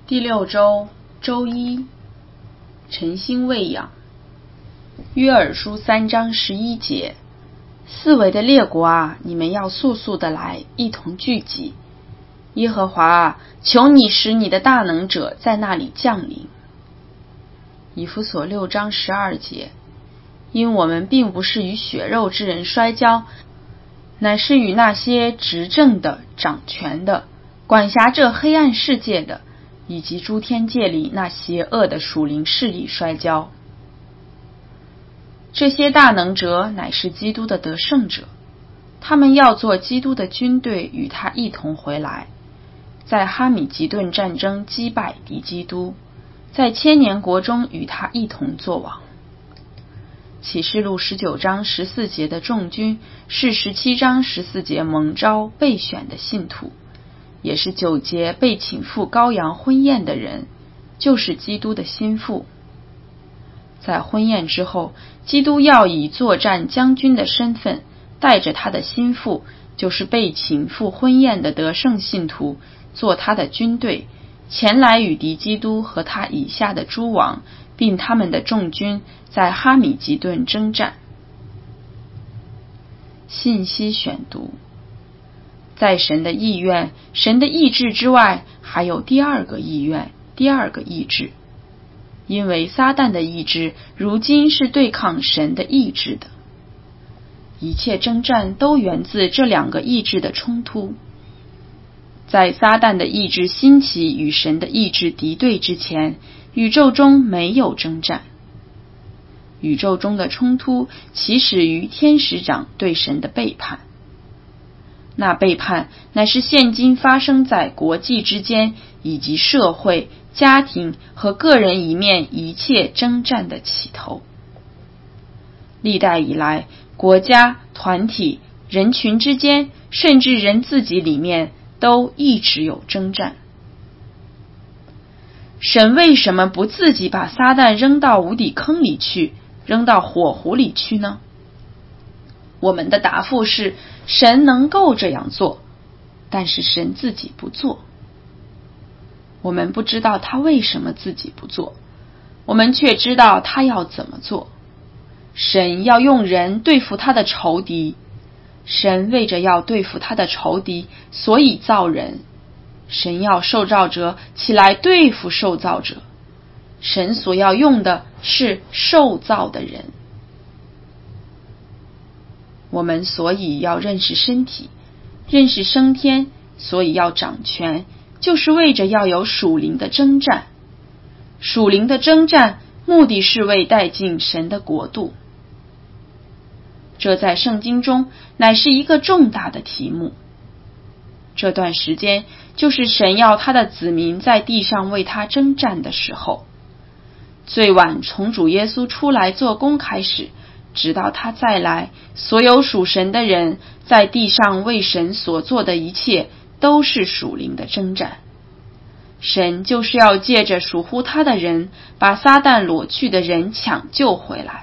第6周周一，晨星喂养。约珥书3章11节，四围的列国啊，你们要速速的来，一同聚集。耶和华啊，求你使你的大能者在那里降临。以弗所6章12节，因我们并不是与血肉之人摔跤，乃是与那些执政的、掌权的、管辖这黑暗世界的，以及诸天界里那邪恶的属灵势力摔跤。这些大能者乃是基督的得胜者，他们要做基督的军队，与他一同回来，在哈米吉顿战争击败敌基督，在千年国中与他一同作王。启示录19章14节的众军是17章14节蒙召被选的信徒，也是9节被请赴羔羊婚宴的人，就是基督的心腹。在婚宴之后，基督要以作战将军的身份，带着他的心腹，就是被请赴婚宴的得胜信徒，做他的军队，前来与敌基督和他以下的诸王，并他们的众军，在哈米吉顿征战。信息选读：在神的意愿、神的意志之外，还有第二个意愿、第二个意志。因为撒旦的意志如今是对抗神的意志的，一切征战都源自这两个意志的冲突。在撒旦的意志兴起与神的意志敌对之前，宇宙中没有征战。宇宙中的冲突起始于天使长对神的背叛，那背叛乃是现今发生在国际之间以及社会、家庭和个人一面一切征战的起头。历代以来，国家、团体、人群之间，甚至人自己里面，都一直有征战。神为什么不自己把撒旦扔到无底坑里去，扔到火湖里去呢？我们的答复是，神能够这样做，但是神自己不做。我们不知道他为什么自己不做，我们却知道他要怎么做。神要用人对付他的仇敌，神为着要对付他的仇敌，所以造人。神要受造者起来对付受造者，神所要用的是受造的人。我们所以要认识身体，认识升天，所以要掌权，就是为着要有属灵的征战。属灵的征战，目的是为带进神的国度。这在圣经中乃是一个重大的题目。这段时间就是神要他的子民在地上为他征战的时候。最晚从主耶稣出来做工开始，直到他再来，所有属神的人在地上为神所做的一切，都是属灵的征战。神就是要借着属乎他的人，把撒旦裸去的人抢救回来，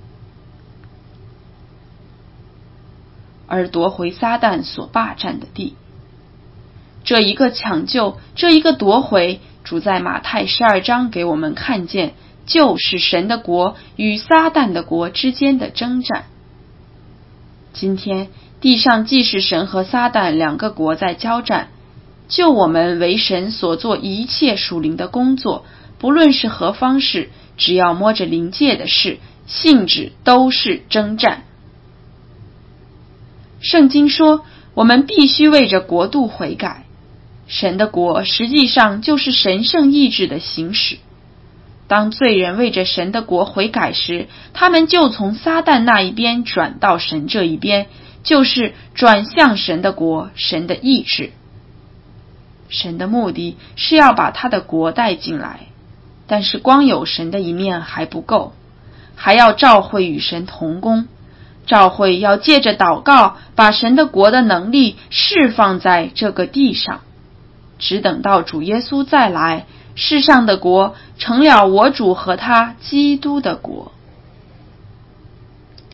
而夺回撒旦所霸占的地。这一个抢救，这一个夺回，主在马太12章给我们看见，就是神的国与撒旦的国之间的征战。今天地上既是神和撒旦两个国在交战，就我们为神所做一切属灵的工作，不论是何方式，只要摸着灵界的事，性质都是征战。圣经说，我们必须为着国度悔改。神的国实际上就是神圣意志的行使。当罪人为着神的国悔改时，他们就从撒旦那一边转到神这一边，就是转向神的国、神的意志。神的目的是要把他的国带进来，但是光有神的一面还不够，还要召会与神同工。召会要借着祷告，把神的国的能力释放在这个地上。只等到主耶稣再来，世上的国成了我主和他基督的国。